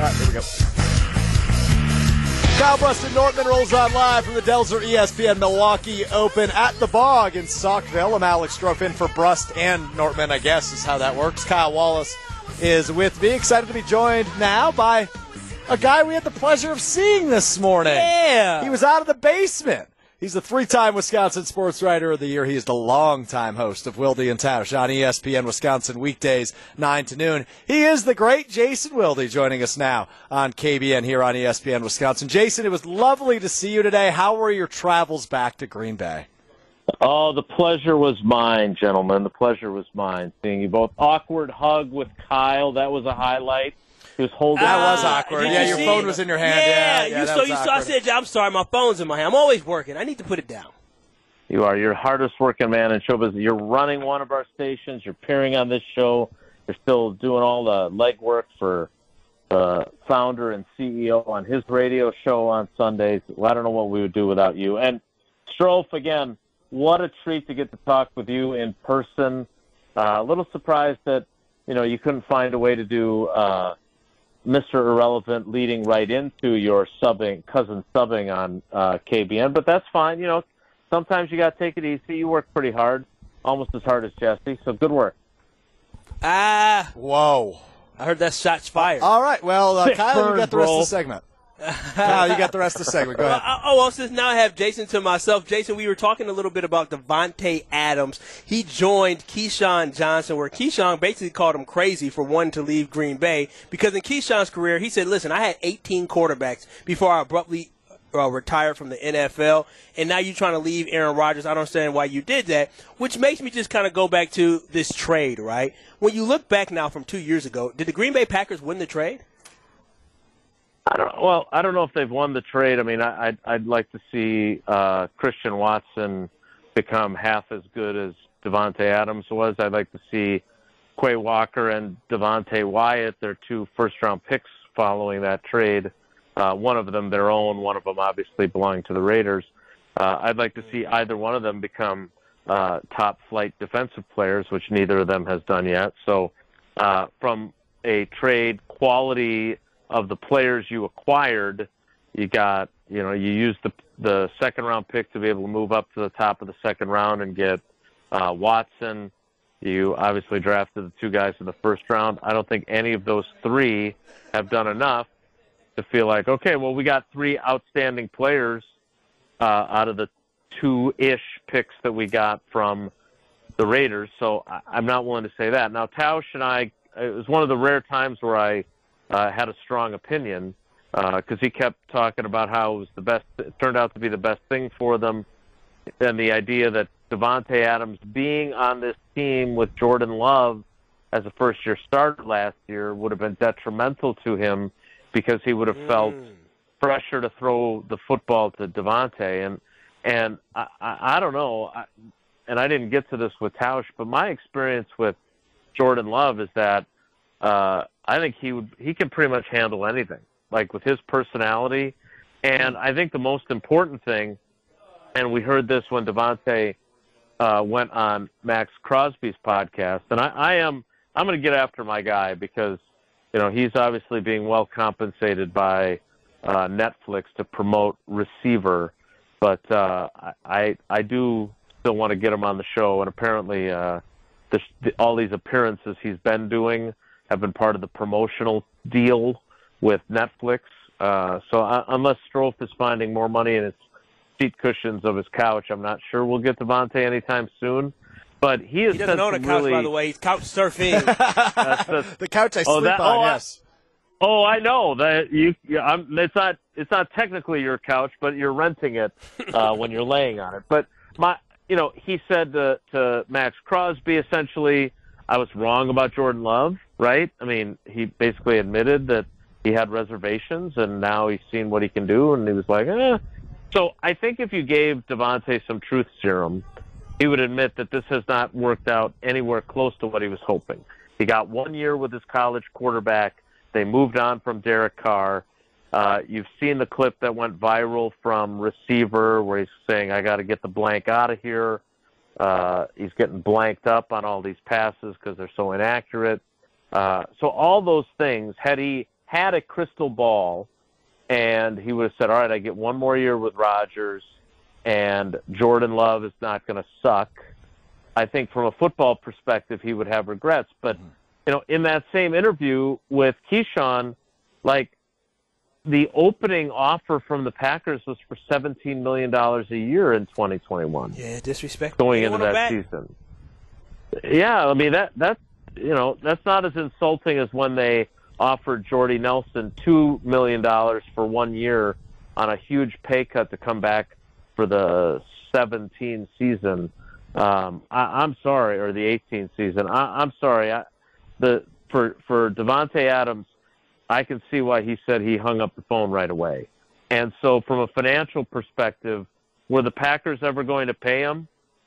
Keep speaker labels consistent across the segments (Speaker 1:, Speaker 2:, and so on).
Speaker 1: right, here we go. Kyle Buston Nortman rolls on live from the Delzer ESPN Milwaukee Open at the Bog in Saukville. I'm Alex Strofe in for Brust and Nortman, I guess is how that works. Kyle Wallace is with me. Excited to be joined now by a guy we had the pleasure of seeing this morning.
Speaker 2: Yeah.
Speaker 1: He was out of the basement. He's the three-time Wisconsin Sports Writer of the Year. He is the longtime host of Wilde and Tausch on ESPN Wisconsin weekdays 9 to noon. He is the great Jason Wilde joining us now on KBN here on ESPN Wisconsin. Jason, it was lovely to see you today. How were your travels back to Green Bay?
Speaker 3: Oh, the pleasure was mine, gentlemen. The pleasure was mine. Seeing you both. Awkward hug with Kyle. That was a highlight. He was holding.
Speaker 1: That was awkward. Yeah, your phone was in your hand. Yeah,
Speaker 2: you saw. I said, I'm sorry, my phone's in my hand. I'm always working. I need to put it down.
Speaker 3: You are. You're the hardest working man in show business. You're running one of our stations. You're appearing on this show. You're still doing all the legwork for the founder and CEO on his radio show on Sundays. Well, I don't know what we would do without you. And Strofe, again, what a treat to get to talk with you in person. A little surprised that, you couldn't find a way to do Mr. Irrelevant leading right into your cousin subbing on KBN, but that's fine. Sometimes you got to take it easy. You work pretty hard, almost as hard as Jesse, so good work.
Speaker 1: Whoa.
Speaker 2: I heard that shot's fired.
Speaker 1: All right, well, Kyle, you got the rest of the segment. Kyle, you got the rest of the segment. Go ahead.
Speaker 2: Since now I have Jason to myself. Jason, we were talking a little bit about Davante Adams. He joined Keyshawn Johnson, where Keyshawn basically called him crazy for wanting to leave Green Bay. Because in Keyshawn's career, he said, listen, I had 18 quarterbacks before I abruptly retired from the NFL, and now you're trying to leave Aaron Rodgers. I don't understand why you did that, which makes me just kind of go back to this trade, right? When you look back now from 2 years ago, did the Green Bay Packers win the trade?
Speaker 3: I don't know if they've won the trade. I mean, I'd like to see Christian Watson become half as good as Davante Adams was. I'd like to see Quay Walker and Devontae Wyatt, their two first-round picks following that trade. One of them their own, one of them obviously belonging to the Raiders. I'd like to see either one of them become top-flight defensive players, which neither of them has done yet. So from a trade quality of the players you acquired, you got, you used the second-round pick to be able to move up to the top of the second round and get Watson. You obviously drafted the two guys in the first round. I don't think any of those three have done enough to feel like, okay, well, we got three outstanding players out of the two-ish picks that we got from the Raiders, so I'm not willing to say that. Now, Tausch and I, it was one of the rare times where I had a strong opinion because he kept talking about how it was the best. It turned out to be the best thing for them, and the idea that Davante Adams being on this team with Jordan Love as a first-year starter last year would have been detrimental to him because he would have felt pressure to throw the football to Davante. And I don't know, and I didn't get to this with Tausch, but my experience with Jordan Love is that I think he can pretty much handle anything, like with his personality. And I think the most important thing, and we heard this when Davante went on Max Crosby's podcast, and I'm going to get after my guy because, he's obviously being well compensated by Netflix to promote Receiver, but I do still want to get him on the show, and apparently all these appearances he's been doing have been part of the promotional deal with Netflix. So unless Strofe is finding more money in his seat cushions of his couch, I'm not sure we'll get Davante anytime soon. But he
Speaker 2: doesn't own a couch, by the way. He's couch surfing.
Speaker 1: The couch I sleep on, yes.
Speaker 3: Oh, I know that it's not technically your couch, but you're renting it when you're laying on it. But he said to Max Crosby, essentially, I was wrong about Jordan Love, right? I mean, he basically admitted that he had reservations, and now he's seen what he can do, and he was like, eh. So I think if you gave Davante some truth serum, he would admit that this has not worked out anywhere close to what he was hoping. He got 1 year with his college quarterback. They moved on from Derek Carr. You've seen the clip that went viral from Receiver where he's saying, I got to get the blank out of here. He's getting blanked up on all these passes because they're so inaccurate. So all those things, had he had a crystal ball and he would have said, all right, I get one more year with Rodgers and Jordan Love is not going to suck, I think from a football perspective he would have regrets. But, in that same interview with Keyshawn, like, the opening offer from the Packers was for $17 million a year in 2021.
Speaker 2: Yeah, disrespect.
Speaker 3: Going into that season. Yeah, I mean, that's not as insulting as when they offered Jordy Nelson $2 million for 1 year on a huge pay cut to come back for the 17 season. I'm sorry, or the 18 season. I'm sorry. For Davante Adams, I can see why he said he hung up the phone right away. And so from a financial perspective, were the Packers ever going to pay him?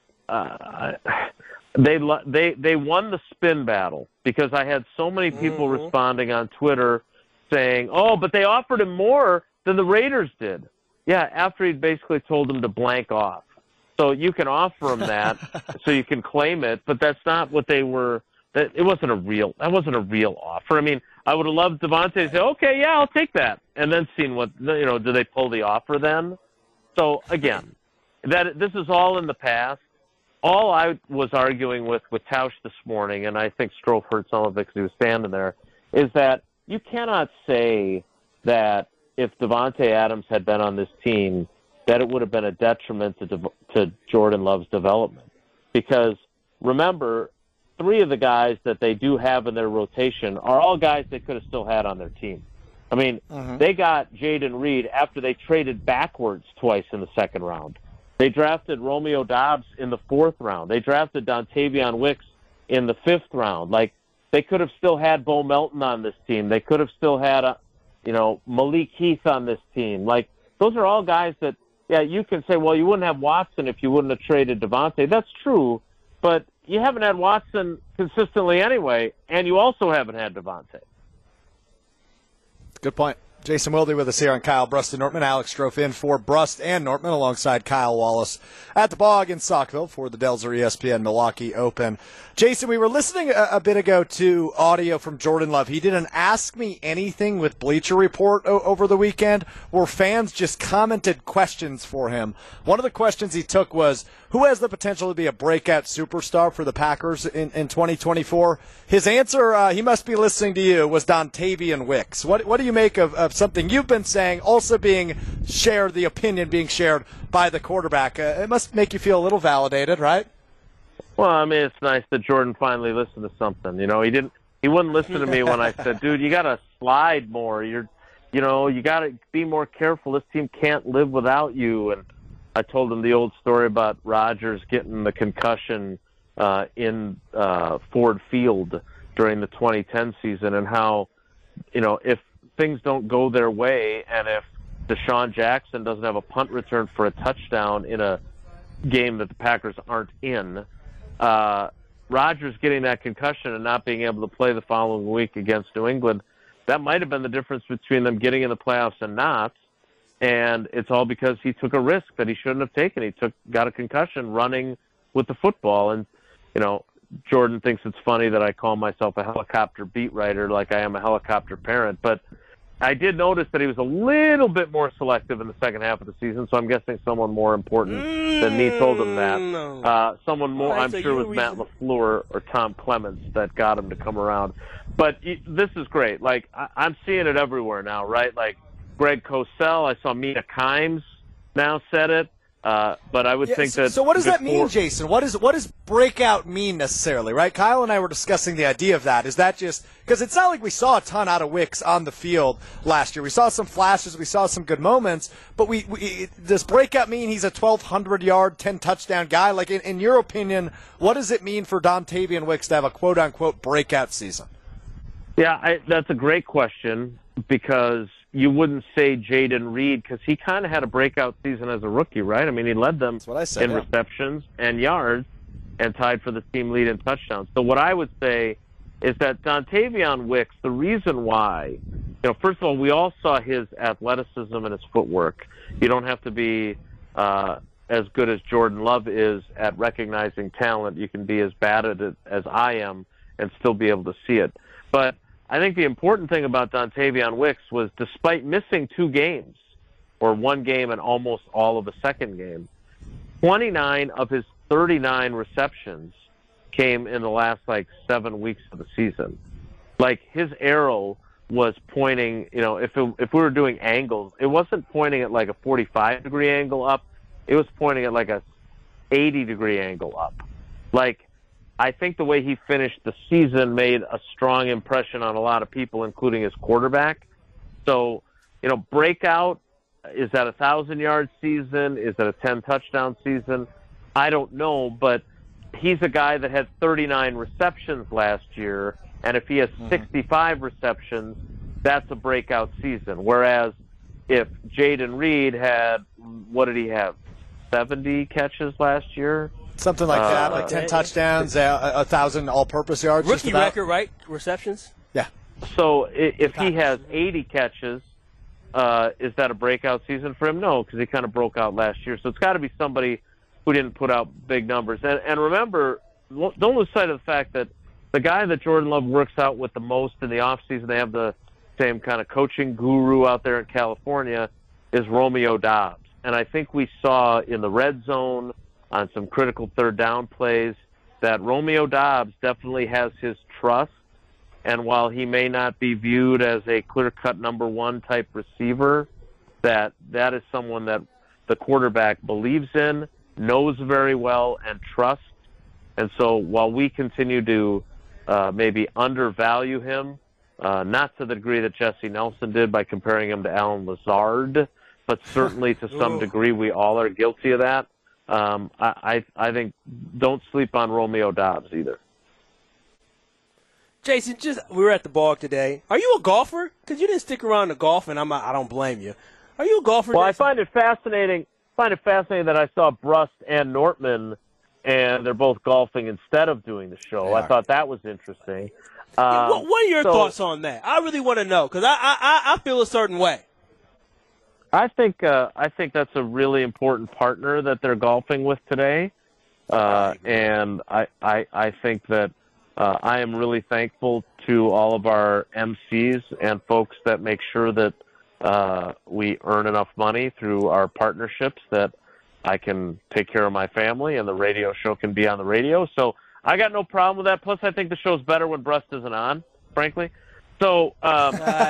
Speaker 3: They won the spin battle because I had so many people responding on Twitter saying, oh, but they offered him more than the Raiders did. Yeah, after he'd basically told them to blank off. So you can offer him that so you can claim it, but that's not what they were. That wasn't a real offer. I mean, I would have loved Davante to say, okay, yeah, I'll take that. And then seen what, do they pull the offer then? So again, this is all in the past. All I was arguing with Tausch this morning, and I think Strofe heard some of it because he was standing there, is that you cannot say that if Davante Adams had been on this team, that it would have been a detriment to Jordan Love's development. Because remember, 3 of the guys that they do have in their rotation are all guys they could have still had on their team. I mean, they got Jayden Reed after they traded backwards twice in the second round. They drafted Romeo Doubs in the 4th round. They drafted Dontavion Wicks in the 5th round. Like, they could have still had Bo Melton on this team. They could have still had, Malik Heath on this team. Like, those are all guys that, yeah, you can say, well, you wouldn't have Watson if you wouldn't have traded Davante. That's true, but you haven't had Watson consistently anyway, and you also haven't had Davante.
Speaker 1: Good point. Jason Wilde with us here on Kyle Brust and Nortman. Alex Strofe in for Brust and Nortman alongside Kyle Wallace at the Bog in Saukville for the Delzer ESPN Milwaukee Open. Jason, we were listening a bit ago to audio from Jordan Love. He did an Ask Me Anything with Bleacher Report over the weekend where fans just commented questions for him. One of the questions he took was, who has the potential to be a breakout superstar for the Packers in 2024? His answer, he must be listening to you, was Dontavion Wicks. What do you make of something you've been saying, also being shared, the opinion being shared by the quarterback? It must make you feel a little validated, right?
Speaker 3: Well, I mean, it's nice that Jordan finally listened to something. He wouldn't listen to me when I said, dude, you got to slide more. You got to be more careful. This team can't live without you. And I told him the old story about Rodgers getting the concussion in Ford Field during the 2010 season and how, if things don't go their way and if Deshaun Jackson doesn't have a punt return for a touchdown in a game that the Packers aren't in, Rodgers getting that concussion and not being able to play the following week against New England, that might have been the difference between them getting in the playoffs and not. And it's all because he took a risk that he shouldn't have taken. He got a concussion running with the football. And, Jordan thinks it's funny that I call myself a helicopter beat writer like I am a helicopter parent. But I did notice that he was a little bit more selective in the second half of the season, so I'm guessing someone more important than me told him that. Someone more, I'm sure, was Matt LaFleur or Tom Clements that got him to come around. But this is great. Like, I'm seeing it everywhere now, right? Like, Greg Cosell, I saw Mina Kimes now said it. But I would think that.
Speaker 1: So what does that mean, Jason? What does breakout mean necessarily, right? Kyle and I were discussing the idea of that. Is that just because it's not like we saw a ton out of Wicks on the field last year? We saw some flashes, we saw some good moments, but does breakout mean he's a 1,200-yard, 10-touchdown guy? Like, in your opinion, what does it mean for Dontavion Wicks to have a quote-unquote breakout season?
Speaker 3: Yeah, that's a great question because you wouldn't say Jayden Reed because he kind of had a breakout season as a rookie, right? I mean, he led them in receptions and yards and tied for the team lead in touchdowns. So what I would say is that Dontavion Wicks, the reason why, first of all, we all saw his athleticism and his footwork. You don't have to be as good as Jordan Love is at recognizing talent. You can be as bad at it as I am and still be able to see it. But I think the important thing about Dontavion Wicks was, despite missing 2 games, or 1 game and almost all of a second game, 29 of his 39 receptions came in the last 7 weeks of the season. His arrow was pointing, if we were doing angles, it wasn't pointing at a 45-degree angle up. It was pointing at a 80-degree angle up. I think the way he finished the season made a strong impression on a lot of people, including his quarterback. So, breakout, is that a 1,000-yard season? Is that a 10-touchdown season? I don't know, but he's a guy that had 39 receptions last year, and if he has 65 receptions, that's a breakout season. Whereas if Jaden Reed had, what did he have, 70 catches last year?
Speaker 1: Something like that, 10 touchdowns, 1,000 all-purpose yards.
Speaker 2: Rookie record, right? Receptions?
Speaker 1: Yeah.
Speaker 3: So if he has 80 catches, is that a breakout season for him? No, because he kind of broke out last year. So it's got to be somebody who didn't put out big numbers. And remember, don't lose sight of the fact that the guy that Jordan Love works out with the most in the offseason, they have the same kind of coaching guru out there in California, is Romeo Doubs. And I think we saw in the red zone on some critical third down plays that Romeo Doubs definitely has his trust. And while he may not be viewed as a clear-cut number 1 type receiver, that is someone that the quarterback believes in, knows very well, and trusts. And so while we continue to maybe undervalue him, not to the degree that Jesse Nelson did by comparing him to Alan Lazard, but certainly to some degree we all are guilty of that. I think don't sleep on Romeo Doubs either.
Speaker 2: Jason, we were at the ball today. Are you a golfer? Because you didn't stick around to golf, and I don't blame you. Are you a golfer?
Speaker 3: Well,
Speaker 2: Jason?
Speaker 3: I find it fascinating that I saw Brust and Nortman, and they're both golfing instead of doing the show. I thought that was interesting.
Speaker 2: What are your thoughts on that? I really want to know, because I feel a certain way.
Speaker 3: I think that's a really important partner that they're golfing with today, and I think that I am really thankful to all of our MCs and folks that make sure that we earn enough money through our partnerships that I can take care of my family and the radio show can be on the radio. So I got no problem with that. Plus, I think the show's better when Brust isn't on, frankly. So, so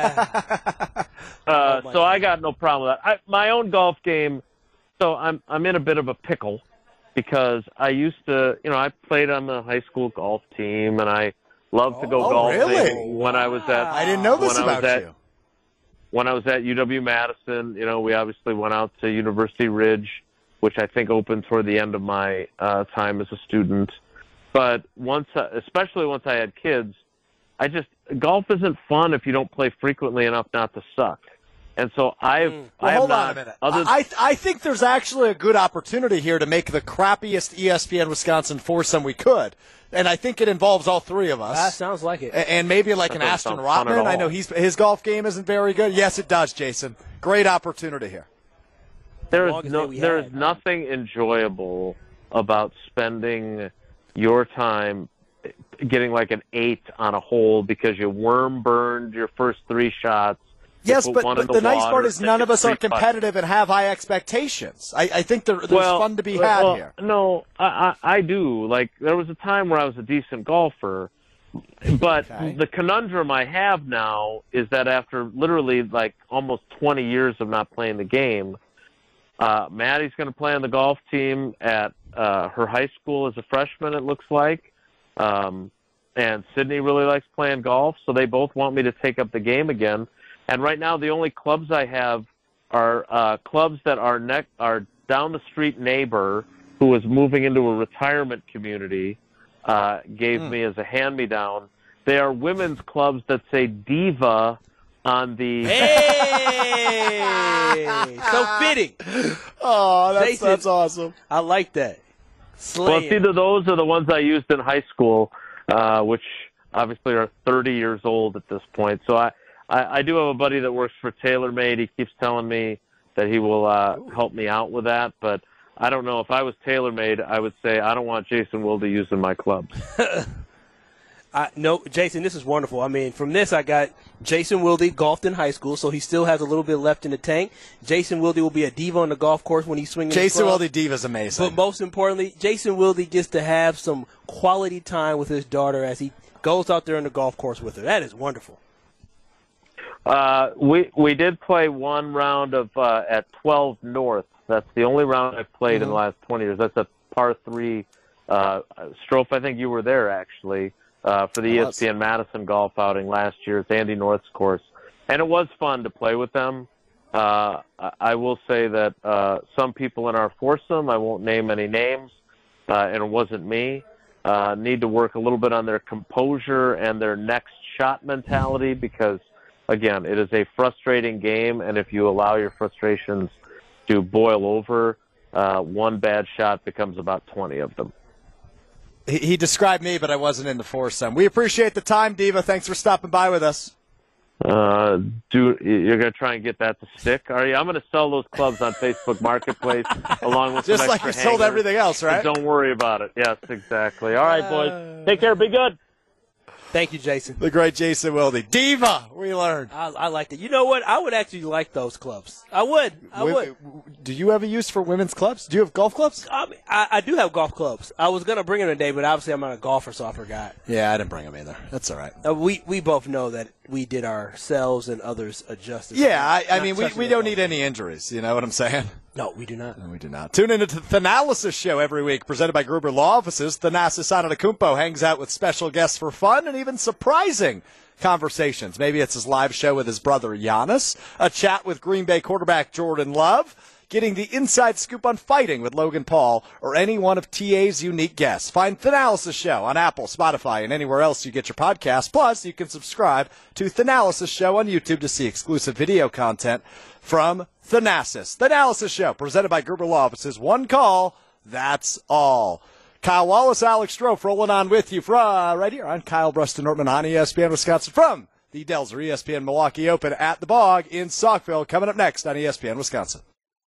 Speaker 3: I got no problem with that. My own golf game. So I'm in a bit of a pickle because I used to, I played on the high school golf team and I loved to go golfing
Speaker 1: really?
Speaker 3: When I was at.
Speaker 1: I didn't know this about you.
Speaker 3: When I was at UW-Madison, we obviously went out to University Ridge, which I think opened toward the end of my time as a student. But especially once I had kids, golf isn't fun if you don't play frequently enough not to suck. And so
Speaker 1: hold on a minute. I think there's actually a good opportunity here to make the crappiest ESPN Wisconsin foursome we could. And I think it involves all three of us.
Speaker 2: That sounds like it.
Speaker 1: And maybe an Aston Rotman. I know his golf game isn't very good. Yes, it does, Jason. Great opportunity here.
Speaker 3: There is nothing enjoyable about spending your time getting like an 8 on a hole because you worm burned your first 3 shots.
Speaker 1: Yes, but the nice part is none of us are competitive and have high expectations. I think there's fun to be had here.
Speaker 3: No, I do. Like, there was a time where I was a decent golfer, but the conundrum I have now is that after literally like almost 20 years of not playing the game, Maddie's going to play on the golf team at her high school as a freshman, it looks like. And Sydney really likes playing golf, so they both want me to take up the game again. And right now, the only clubs I have are clubs that are down the street neighbor who is moving into a retirement community gave me as a hand-me-down. They are women's clubs that say Diva on the...
Speaker 2: Hey! So fitting.
Speaker 1: Oh, that's awesome.
Speaker 2: I like that. Slaying.
Speaker 3: Well, it's either those or the ones I used in high school, which obviously are 30 years old at this point. So I do have a buddy that works for TaylorMade. He keeps telling me that he will help me out with that, but I don't know. If I was TaylorMade, I would say I don't want Jason Wilde using my clubs.
Speaker 2: No, Jason, this is wonderful. I mean, from this, I got Jason Wilde golfed in high school, so he still has a little bit left in the tank. Jason Wilde will be a diva on the golf course when he's swinging.
Speaker 1: Jason Wilde diva is amazing.
Speaker 2: But most importantly, Jason Wilde gets to have some quality time with his daughter as he goes out there on the golf course with her. That is wonderful.
Speaker 3: We did play one round of at 12 North. That's the only round I've played in the last 20 years. That's a par 3. Strofe, I think you were there actually for the ESPN Madison golf outing last year. It's Andy North's course, and it was fun to play with them. I will say that some people in our foursome, I won't name any names, and it wasn't me, need to work a little bit on their composure and their next shot mentality because, again, it is a frustrating game, and if you allow your frustrations to boil over, one bad shot becomes about 20 of them.
Speaker 1: He described me, but I wasn't in the foursome. We appreciate the time, Diva. Thanks for stopping by with us.
Speaker 3: You're going to try and get that to stick, are you? I'm going to sell those clubs on Facebook Marketplace along with
Speaker 1: just
Speaker 3: some
Speaker 1: like you
Speaker 3: extra
Speaker 1: sold
Speaker 3: hangers.
Speaker 1: everything else, right?
Speaker 3: Don't worry about it. Yes, exactly. All right, boys. Take care. Be good.
Speaker 2: Thank you, Jason.
Speaker 1: The great Jason Wilde. Diva, we learned.
Speaker 2: I liked it. You know what? I would actually like those clubs. I would.
Speaker 1: Do you have a use for women's clubs? Do you have golf clubs?
Speaker 2: I do have golf clubs. I was going to bring them today, but obviously I'm not a golfer, so I forgot.
Speaker 1: Yeah, I didn't bring them either. That's all right.
Speaker 2: We both know that we did ourselves and others adjusted.
Speaker 1: Yeah, I mean, we don't need any injuries. You know what I'm saying?
Speaker 2: No, we do not.
Speaker 1: No, we do not. Tune into the Thanalysis Show every week, presented by Gruber Law Offices. Thanasis Antetokounmpo hangs out with special guests for fun and even surprising conversations. Maybe it's his live show with his brother Giannis, a chat with Green Bay quarterback Jordan Love, getting the inside scoop on fighting with Logan Paul, or any one of TA's unique guests. Find Thanalysis Show on Apple, Spotify, and anywhere else you get your podcasts. Plus, you can subscribe to Thanalysis Show on YouTube to see exclusive video content from Thanasis. Thanalysis Show, presented by Gruber Law Offices. One call, that's all. Kyle Wallace, Alex Strofe, rolling on with you from right here on Kyle Bruston Nortman on ESPN Wisconsin from the Delzer ESPN Milwaukee Open at the Bog in Saukville. Coming up next on ESPN Wisconsin.